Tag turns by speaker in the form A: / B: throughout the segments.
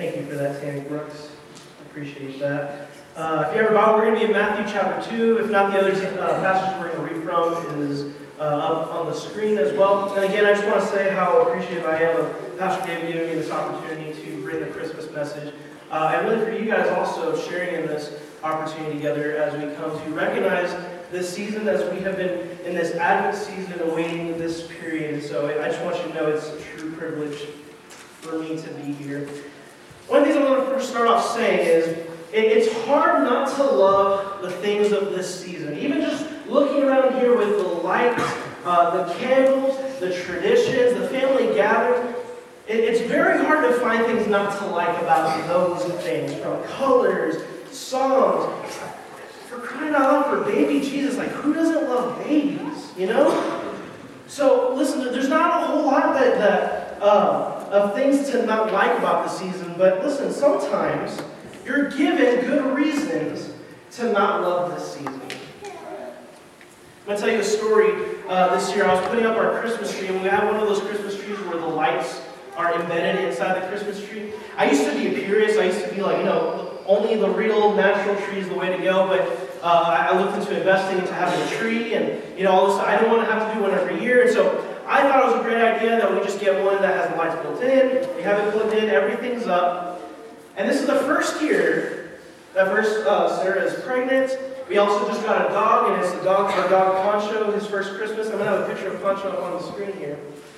A: Thank you for that, Tammy Brooks. I appreciate that. If you have a Bible, we're going to be in Matthew chapter 2. If not, the other passage we're going to read from is up on the screen as well. And again, I just want to say how appreciative I am of Pastor David giving me this opportunity to bring the Christmas message. And really for you guys also sharing in this opportunity together as we come to recognize this season, as we have been in this Advent season awaiting this period. So I just want you to know it's a true privilege for me to be here. One of the things I want to first start off saying is it's hard not to love the things of this season. Even just looking around here with the lights, the candles, the traditions, the family gathering, it's very hard to find things not to like about those things, from colors, songs. For crying out loud, for baby Jesus, like who doesn't love babies, you know? So listen, there's not a whole lot of things to not like about the season, but listen, sometimes you're given good reasons to not love this season. I'm going to tell you a story this year. I was putting up our Christmas tree, and we have one of those Christmas trees where the lights are embedded inside the Christmas tree. I used to be a purist. I used to be like, only the real natural tree is the way to go, but I looked into investing into having a tree, and all this. I didn't want to have to do one every year, and so I thought it was a great idea that we just get one that has the lights built in. We have it plugged in, everything's up. And this is the first year that Sarah is pregnant. We also just got a dog, and it's our dog Poncho, his first Christmas. I'm going to have a picture of Poncho up on the screen here.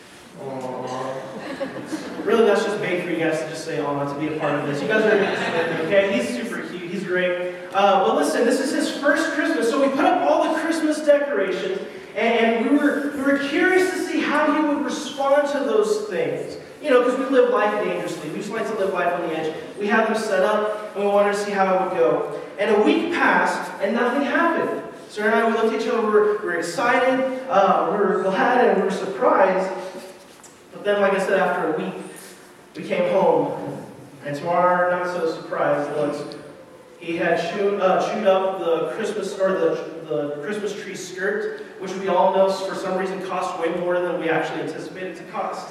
A: Aww. Really, that's just bait for you guys to just say, "Aw," to be a part of this. You guys are going to get to okay? He's super cute. He's great. But listen, this is his first Christmas, so we put up all the Christmas decorations, and we were curious to see how he would respond to those things. Because we live life dangerously. We just like to live life on the edge. We had them set up, and we wanted to see how it would go. And a week passed, and nothing happened. Sarah and I, we looked at each other, we were excited, we were glad, and we were surprised. But then, like I said, after a week, we came home, and to our not-so-surprise was he had chewed up the Christmas tree skirt, which we all know for some reason cost way more than we actually anticipated to cost.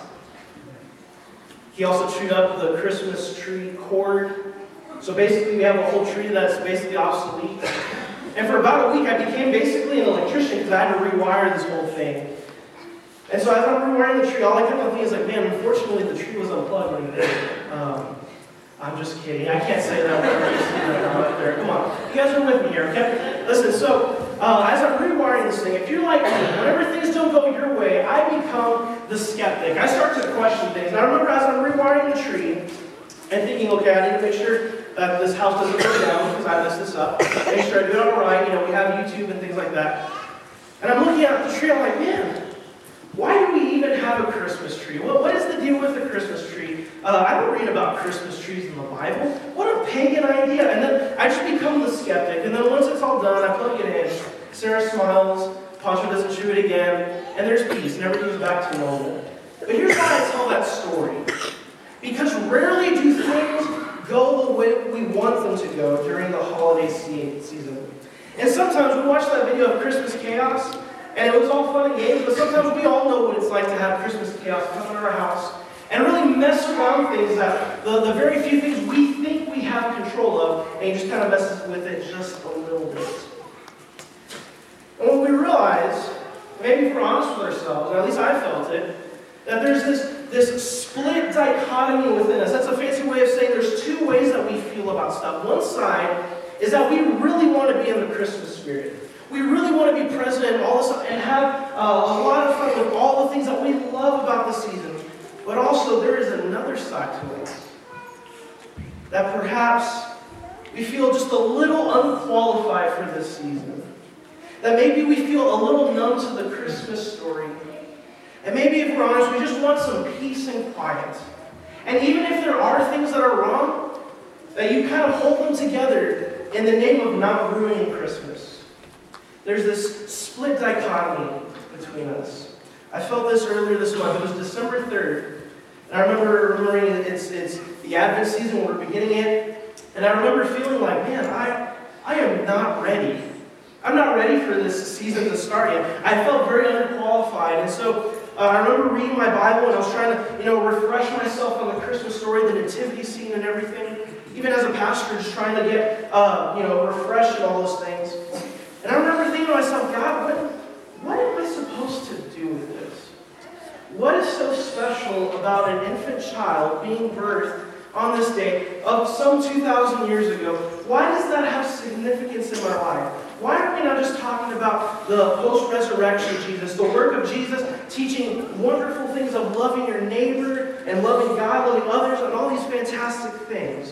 A: He also chewed up the Christmas tree cord. So basically we have a whole tree that's basically obsolete. And for about a week I became basically an electrician because I had to rewire this whole thing. And so as I'm rewiring the tree, all I kept on thinking is like, man, unfortunately the tree was unplugged when he did it. I'm just kidding. I can't say that up there. Come on. You guys are with me here, okay? Listen, so as I'm rewiring this thing, if you're like me, whenever things don't go your way, I become the skeptic. I start to question things. And I remember as I'm rewiring the tree and thinking, okay, I need to make sure that this house doesn't go down because I messed this up. Make sure I do it all right. We have YouTube and things like that. And I'm looking at the tree, I'm like, man, why do we even have a Christmas tree? What is the deal with the Christmas tree? I don't read about Christmas trees in the Bible. What a pagan idea. And then I just become the skeptic. And then once it's all done, I plug it in. Sarah smiles. Poncho doesn't chew it again. And there's peace. And everything's back to normal. But here's why I tell that story. Because rarely do things go the way we want them to go during the holiday season. And sometimes we watch that video of Christmas chaos, and it was all fun and games, but sometimes we all know what it's like to have Christmas chaos come into our house and really mess around things that the very few things we think we have control of, and you just kind of messes with it just a little bit. And when we realize, maybe if we're honest with ourselves, and at least I felt it, that there's this split dichotomy within us. That's a fancy way of saying there's two ways that we feel about stuff. One side is that we really want to be in the Christmas spirit. We really want to be present and all this stuff and have a lot of fun with all the things that we love about the season. But also there is another side to it. That perhaps we feel just a little unqualified for this season. That maybe we feel a little numb to the Christmas story. And maybe if we're honest, we just want some peace and quiet. And even if there are things that are wrong, that you kind of hold them together in the name of not ruining Christmas. There's this split dichotomy between us. I felt this earlier this month. It was December 3rd. And I remember remembering it's the Advent season, we're beginning it. And I remember feeling like, man, I am not ready. I'm not ready for this season to start yet. I felt very underqualified. And so I remember reading my Bible and I was trying to, refresh myself on the Christmas story, the nativity scene and everything. Even as a pastor, just trying to get, refreshed in all those things. And I remember thinking to myself, God, what am I supposed to do with this? What is so special about an infant child being birthed on this day of some 2,000 years ago? Why does that have significance in my life? Why are we not just talking about the post-resurrection Jesus, the work of Jesus, teaching wonderful things of loving your neighbor and loving God, loving others, and all these fantastic things?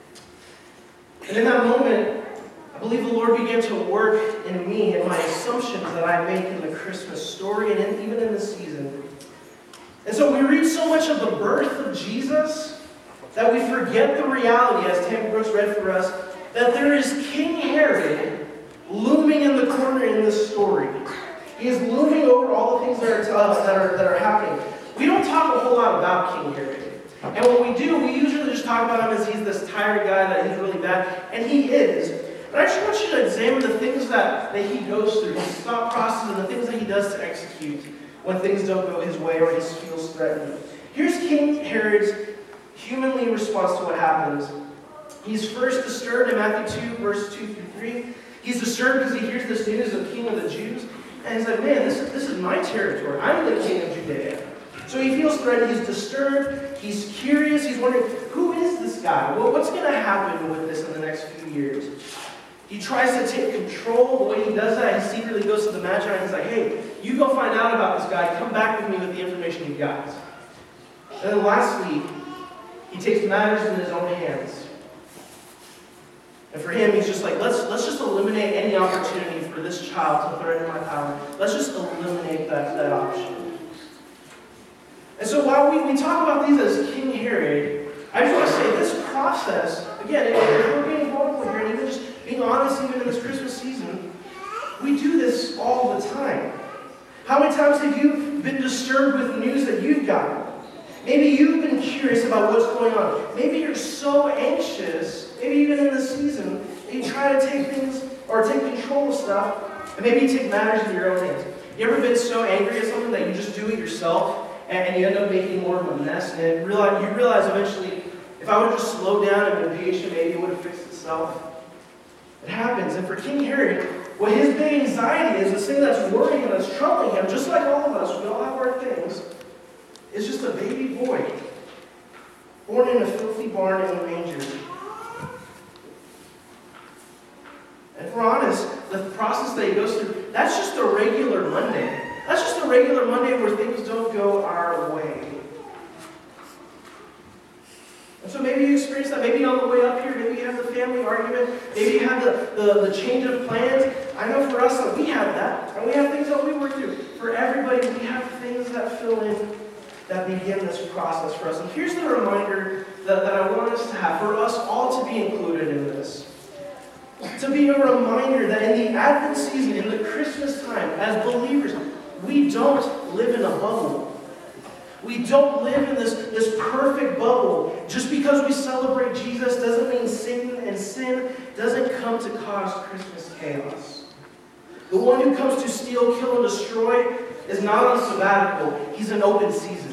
A: And in that moment, I believe the Lord began to work in me and my assumptions that I make in the Christmas story and even in the season. And so we read so much of the birth of Jesus that we forget the reality, as Tammy Brooks read for us, that there is King Herod looming in the corner in this story. He is looming over all the things that are happening. We don't talk a whole lot about King Herod. And when we do, we usually just talk about him as he's this tired guy, that he's really bad. And he is. But I just want you to examine the things that he goes through, his thought process, and the things that he does to execute when things don't go his way or he feels threatened. Here's King Herod's humanly response to what happens. He's first disturbed in Matthew 2, verse 2 through 3. He's disturbed because he hears this news of King of the Jews. And he's like, man, this is my territory. I'm the king of Judea. So he feels threatened. He's disturbed. He's curious. He's wondering, who is this guy? Well, what's going to happen with this in the next few years? He tries to take control. The way he does that, he secretly goes to the Magi and he's like, hey, you go find out about this guy. Come back with me with the information you got. And then lastly, he takes matters in his own hands. And for him, he's just like, let's just eliminate any opportunity for this child to threaten my power. Let's just eliminate that option. And so while we talk about these as King Herod, I just want to say this process, again, if we're being vulnerable here, and even just being honest, even in this Christmas season, we do this all the time. How many times have you been disturbed with the news that you've gotten? Maybe you've been curious about what's going on. Maybe you're so anxious, maybe even in this season, that you try to take things or take control of stuff, and maybe you take matters in your own hands. You ever been so angry at something that you just do it yourself, and you end up making more of a mess, and you realize eventually, if I would have just slowed down and been patient, maybe it would have fixed itself. It happens. And for King Herod, what his big anxiety is, this thing that's worrying and that's troubling him, just like all of us, we all have our things, is just a baby boy, born in a filthy barn in a manger. And if we're honest, the process that he goes through, that's just a regular Monday. That's just a regular Monday where things don't go our way. And so maybe you experience that. Maybe on the way up here, maybe you have the family argument. Maybe you have the change of plans. I know for us, we have that. And we have things that we work through. For everybody, we have things that fill in, that begin this process for us. And here's the reminder that I want us to have, for us all to be included in this. To be a reminder that in the Advent season, in the Christmas time, as believers, we don't live in a bubble. We don't live in this perfect bubble. Just because we celebrate Jesus doesn't mean Satan and sin doesn't come to cause Christmas chaos. The one who comes to steal, kill, and destroy is not on sabbatical. He's in open season.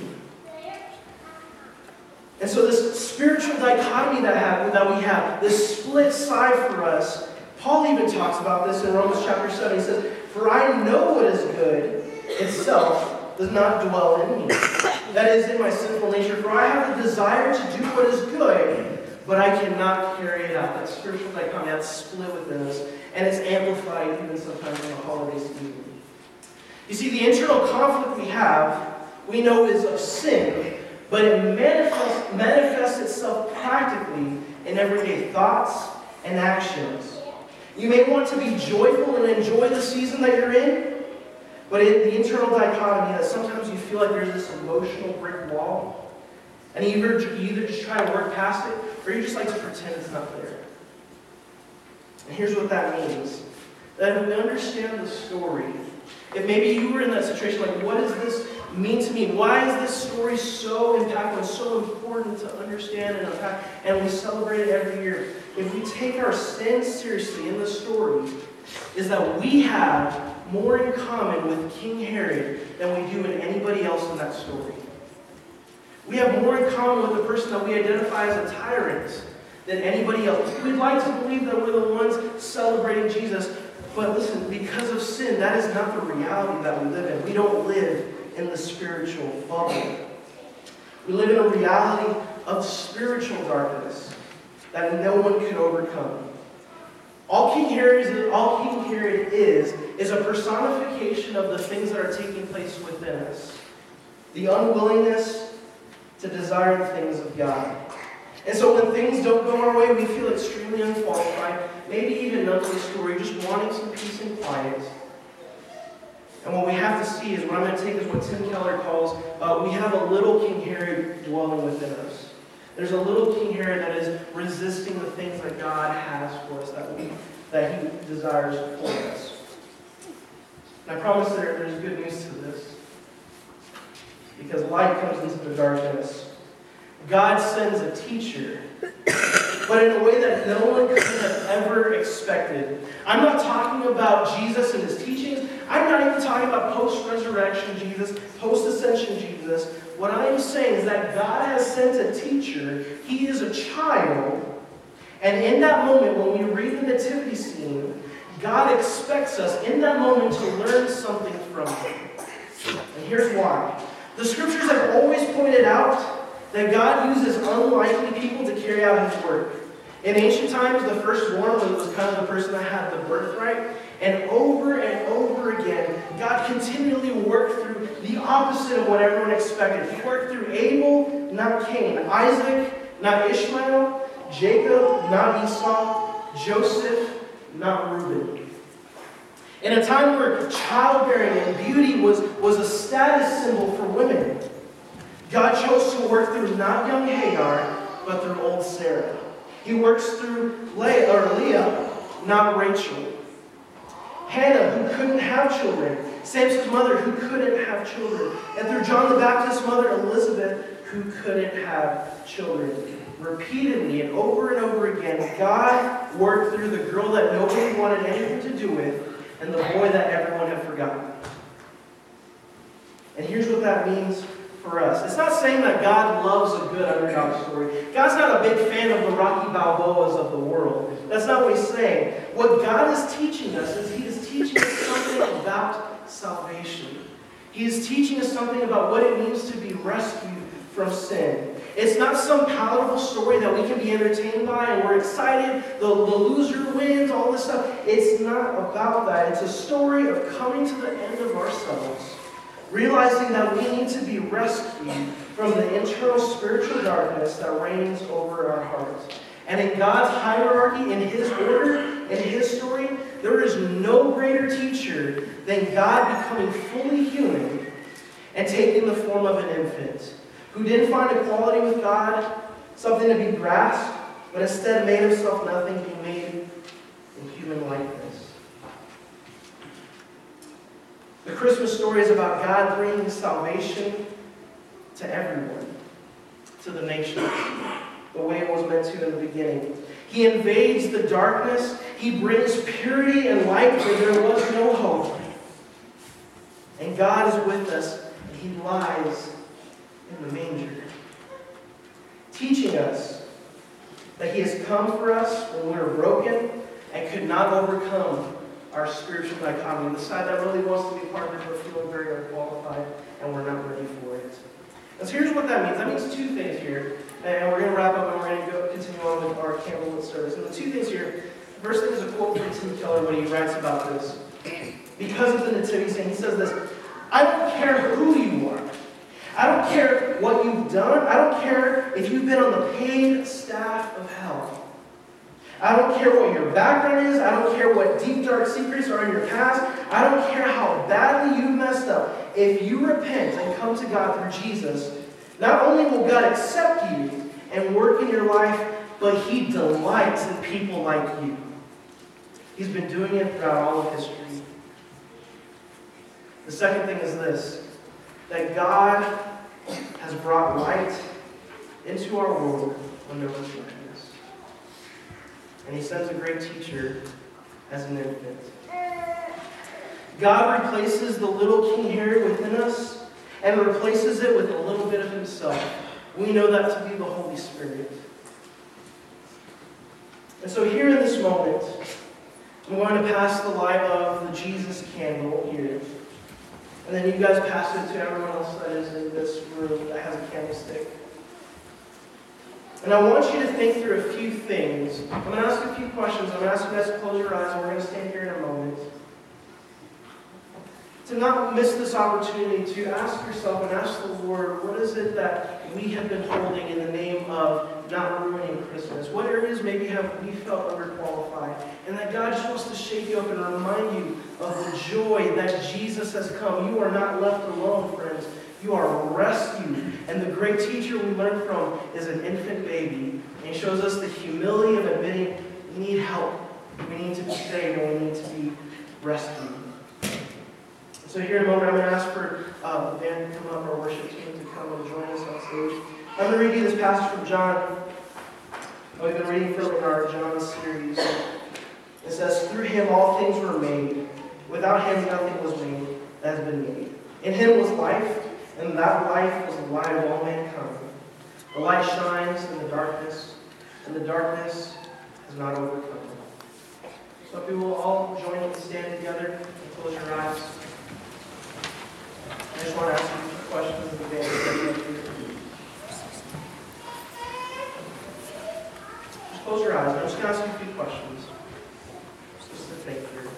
A: And so this spiritual dichotomy that we have, this split side for us, Paul even talks about this in Romans chapter 7. He says, "For I know what is good itself does not dwell in me. That is in my sinful nature. For I have the desire to do what is good, but I cannot carry it out." That spiritual dichotomy, that's split within us. And it's amplified even sometimes on the holiday season. You see, the internal conflict we know is of sin, but it manifests itself practically in everyday thoughts and actions. You may want to be joyful and enjoy the season that you're in, but in the internal dichotomy that sometimes you feel like there's this emotional brick wall, and you either just try to work past it, or you just like to pretend it's not there. And here's what that means. That if we understand the story, if maybe you were in that situation, like, what does this mean to me? Why is this story so impactful and so important to understand and unpack? And we celebrate it every year. If we take our sin seriously in the story, is that we have more in common with King Herod than we do in anybody else in that story. We have more in common with the person that we identify as a tyrant than anybody else. We'd like to believe that we're the ones celebrating Jesus, but listen, because of sin, that is not the reality that we live in. We don't live in the spiritual bubble. We live in a reality of spiritual darkness that no one can overcome. All King Herod is a personification of the things that are taking place within us. The unwillingness to desire the things of God. And so when things don't go our way, we feel extremely unqualified, maybe even numb to the story, just wanting some peace and quiet. And what we have to see is, what I'm going to take is what Tim Keller calls, we have a little King Herod dwelling within us. There's a little King Herod that is resisting the things that God has for us, that He desires for us. And I promise there's good news to this. Because light comes into the darkness. God sends a teacher, but in a way that no one could have ever expected. I'm not talking about Jesus and His teachings. I'm not even talking about post-resurrection Jesus, post-ascension Jesus. What I am saying is that God has sent a teacher. He is a child. And in that moment, when we read the nativity scene, God expects us in that moment to learn something from Him. And here's why. The scriptures have always pointed out that God uses unlikely people to carry out His work. In ancient times, the firstborn was kind of the person that had the birthright. And over again, God continually worked through the opposite of what everyone expected. He worked through Abel, not Cain. Isaac, not Ishmael. Jacob, not Esau. Joseph, not Reuben. In a time where childbearing and beauty was a status symbol for women, God chose to work through not young Hagar, but through old Sarah. He works through Leah, not Rachel. Hannah, who couldn't have children. Samson's mother, who couldn't have children. And through John the Baptist's mother, Elizabeth, who couldn't have children. Repeatedly and over again, God worked through the girl that nobody wanted anything to do with and the boy that everyone had forgotten. And here's what that means for us. It's not saying that God loves a good underdog story. God's not a big fan of the Rocky Balboas of the world. That's not what He's saying. What God is teaching us is He is teaching us something about salvation. He is teaching us something about what it means to be rescued from sin. It's not some palatable story that we can be entertained by and we're excited, the loser wins, all this stuff. It's not about that. It's a story of coming to the end of ourselves, realizing that we need to be rescued from the internal spiritual darkness that reigns over our hearts. And in God's hierarchy, in His order, in His story, there is no greater teacher than God becoming fully human and taking the form of an infant, who didn't find equality with God something to be grasped, but instead made Himself nothing, being made in human likeness. The Christmas story is about God bringing salvation to everyone, to the nations, the way it was meant to in the beginning. He invades the darkness. He brings purity and light where there was no hope. And God is with us, and He lies in the manger, teaching us that He has come for us when we were broken and could not overcome our spiritual dichotomy, the side that really wants to be part of it but feeling very unqualified and we're not ready for it. And so here's what that means. That means two things here, and we're going to wrap up and we're going to continue on with our candlelit service. And the two things here, the first thing is a quote from Tim Keller when he writes about this. Because of the nativity scene, he says this: "I don't care who you are. I don't care what you've done. I don't care if you've been on the paid staff of hell. I don't care what your background is. I don't care what deep, dark secrets are in your past. I don't care how badly you've messed up. If you repent and come to God through Jesus, not only will God accept you and work in your life, but He delights in people like you." He's been doing it throughout all of history. The second thing is this: that God has brought light into our world when there was darkness. And He sends a great teacher as an infant. God replaces the little King Herod within us and replaces it with a little bit of himself. We know that to be the Holy Spirit. And so here in this moment, I'm going to pass the light of the Jesus candle here. And then you guys pass it to everyone else that is in this room that has a candlestick. And I want you to think through a few things. I'm going to ask a few questions. I'm going to ask you guys to close your eyes, and we're going to stand here in a moment. To not miss this opportunity to ask yourself and ask the Lord, what is it that we have been holding in the name of not ruining Christmas? What areas maybe have we felt underqualified? And that God just wants to shake you up and remind you of the joy that Jesus has come. You are not left alone, friends. You are rescued. And the great teacher we learn from is an infant baby. And he shows us the humility of admitting we need help. We need to be saved and we need to be rescued. So here in a moment, I'm going to ask for the band to come up, our worship team to come and join us on stage. I'm going to read you this passage from John. We've been reading from in our John series. It says, "Through him all things were made. Without him nothing was made that has been made. In him was life, and that life was the light of all mankind. The light shines in the darkness, and the darkness has not overcome it." So if we will all join and stand together and close your eyes. I just want to ask you a few questions of the band. Just close your eyes. I'm just going to ask you a few questions. Just to think through.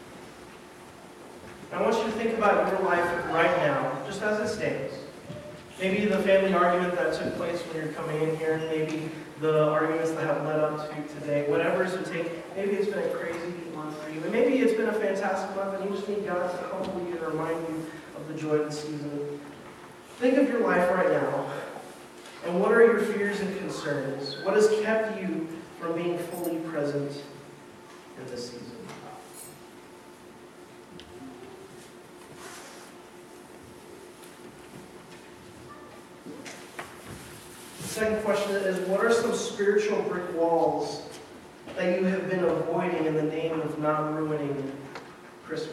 A: I want you to think about your life right now, just as it stands. Maybe the family argument that took place when you're coming in here, maybe the arguments that have led up to today, whatever it's going to take. Maybe it's been a crazy month for you, and maybe it's been a fantastic month, and you just need God to humble you and remind you of the joy of the season. Think of your life right now, and what are your fears and concerns? What has kept you from being fully present in this season? The second question is, what are some spiritual brick walls that you have been avoiding in the name of not ruining Christmas?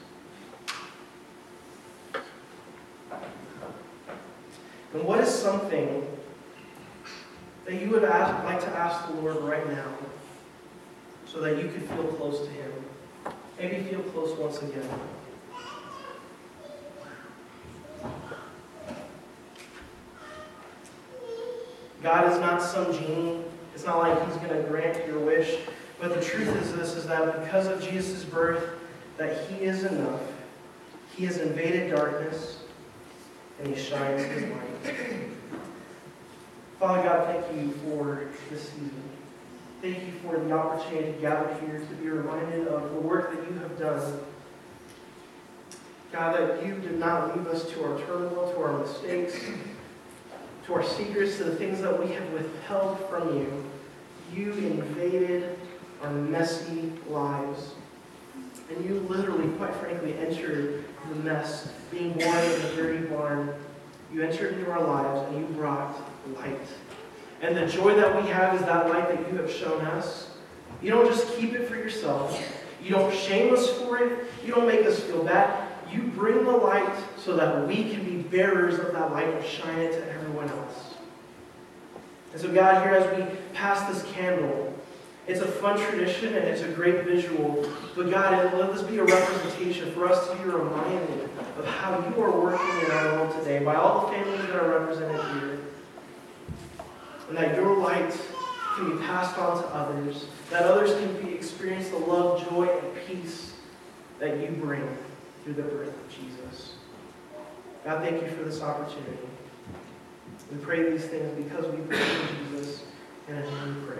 A: And what is something that you would like to ask the Lord right now so that you could feel close to him? Maybe feel close once again. God is not some genie. It's not like he's going to grant your wish. But the truth is this, is that because of Jesus' birth, that he is enough. He has invaded darkness, and he shines his light. Father God, thank you for this season. Thank you for the opportunity to gather here to be reminded of the work that you have done. God, that you did not leave us to our turmoil, to our mistakes, to our secrets, to the things that we have withheld from you. You invaded our messy lives. And you literally, quite frankly, entered the mess, being born in a dirty barn. You entered into our lives and you brought light. And the joy that we have is that light that you have shown us. You don't just keep it for yourself. You don't shame us for it. You don't make us feel bad. You bring the light so that we can be bearers of that light and shine it to everyone else. And so God, here as we pass this candle, it's a fun tradition and it's a great visual. But God, let this be a representation for us to be reminded of how you are working in our world today by all the families that are represented here. And that your light can be passed on to others. That others can experience the love, joy, and peace that you bring through the birth of Jesus. God, thank you for this opportunity. We pray these things because we believe in Jesus, and in him we pray.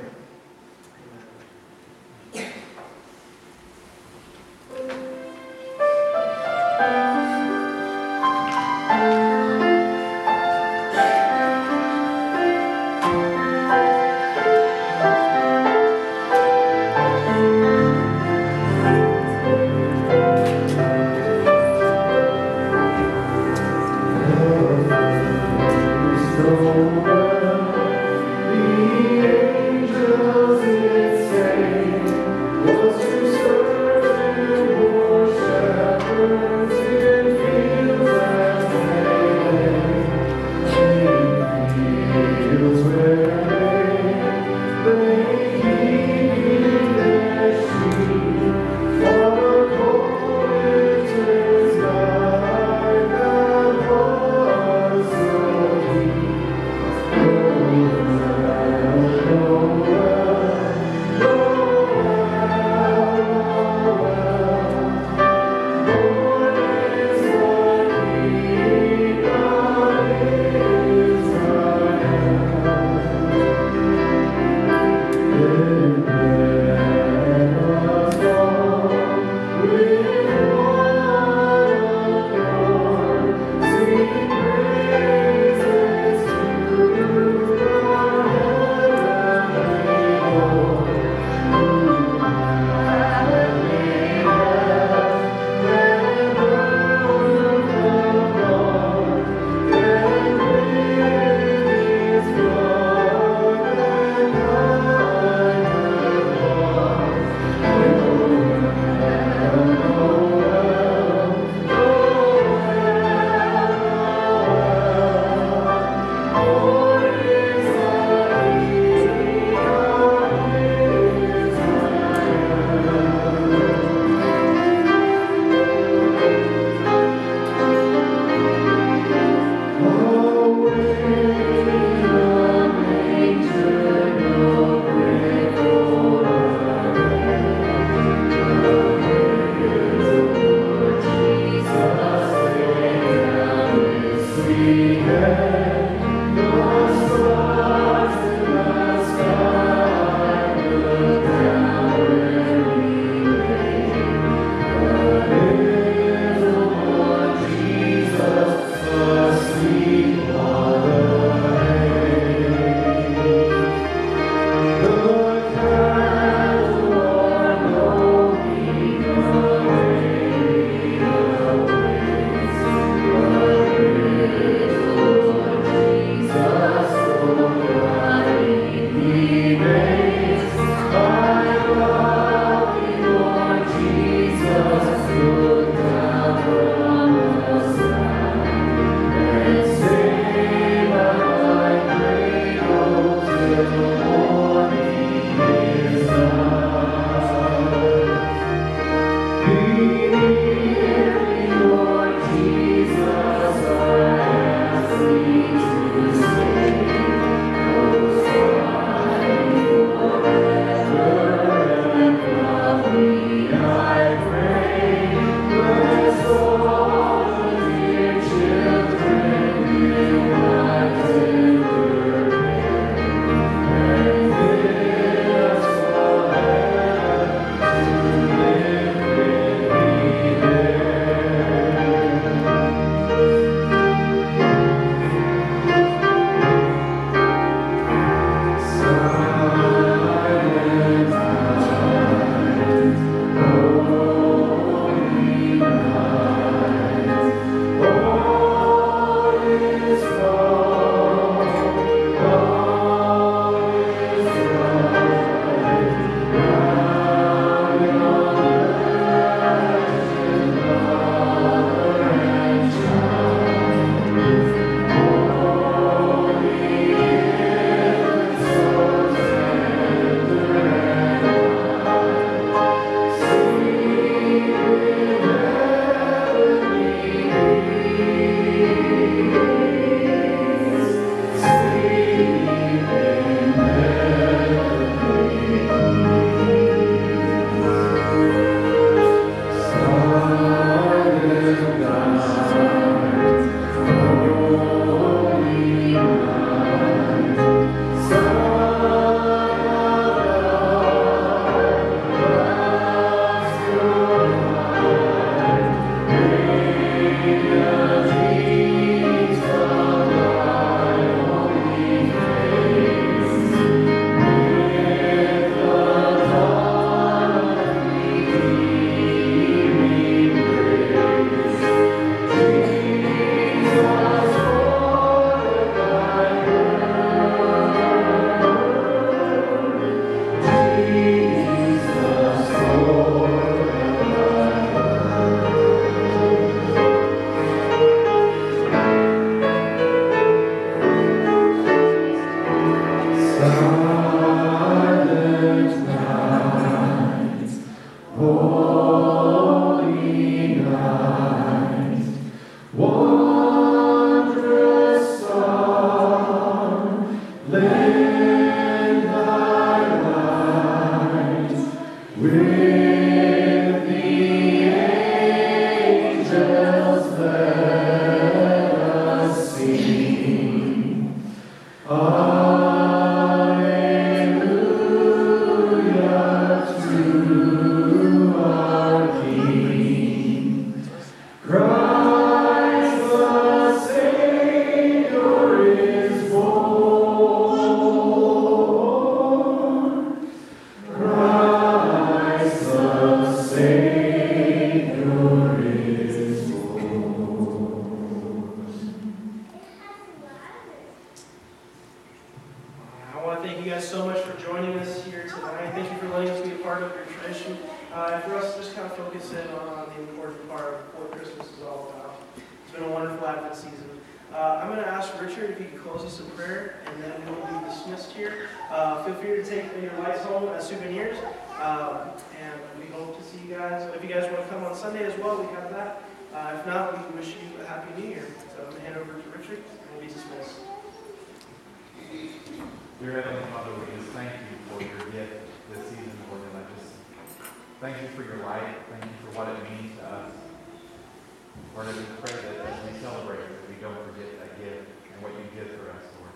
B: Dear Heavenly Father, we just thank you for your gift this season, Lord, and I just thank you for your light. Thank you for what it means to us. Lord, I just pray that as we celebrate, that we don't forget that gift and what you did for us, Lord.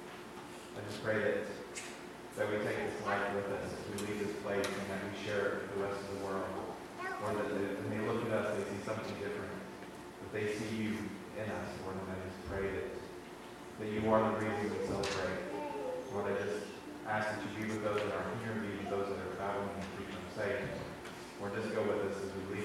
B: I just pray that we take this light with us as we leave this place and that we share it with the rest of the world. Lord, that when they look at us, they see something different, that they see you in us, Lord, and I just pray that you are the reason we celebrate. Lord, I just ask that you be with those that are here, be with those that are traveling and keep them safe. Lord, just go with us as we leave.